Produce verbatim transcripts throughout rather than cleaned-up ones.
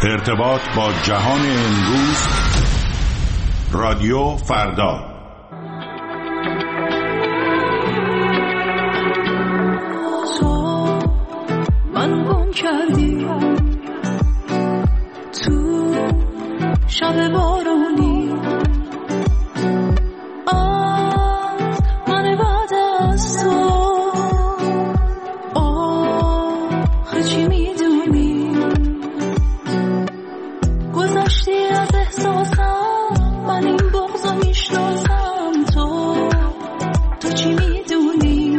ارتباط با جهان امروز، رادیو فردا. تو من گم کردی تو شب بارونی، آه من بعد از تو آخه چی میدونی، گذشتی از احساسم، من این بغضو میشناسم، تو تو چی میدونی،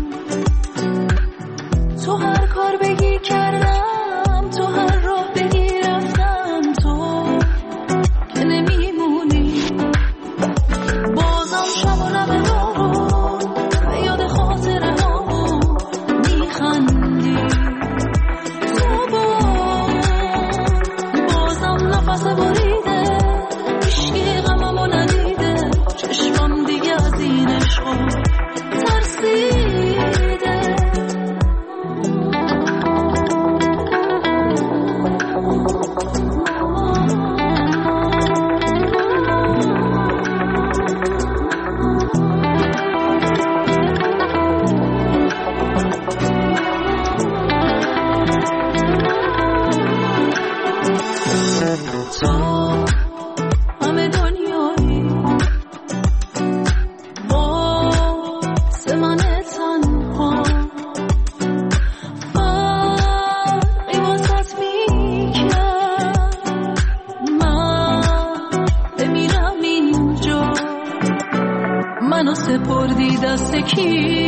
تو هر کار بگی کردم، تو هر راه بگی رفتم، تو که نمیمونی، بازم شب و لب بارون به یاد خاطره هامون میخندی، تو بازم نفس بریده، هیچکی غممو ندیده، چشمم دیگه از این عشقا ترسیده. تو همه دنیایی واسه من تنها، فرقی واسط میکرد، من بمیرم اینجا، منو سپردی دست کی؟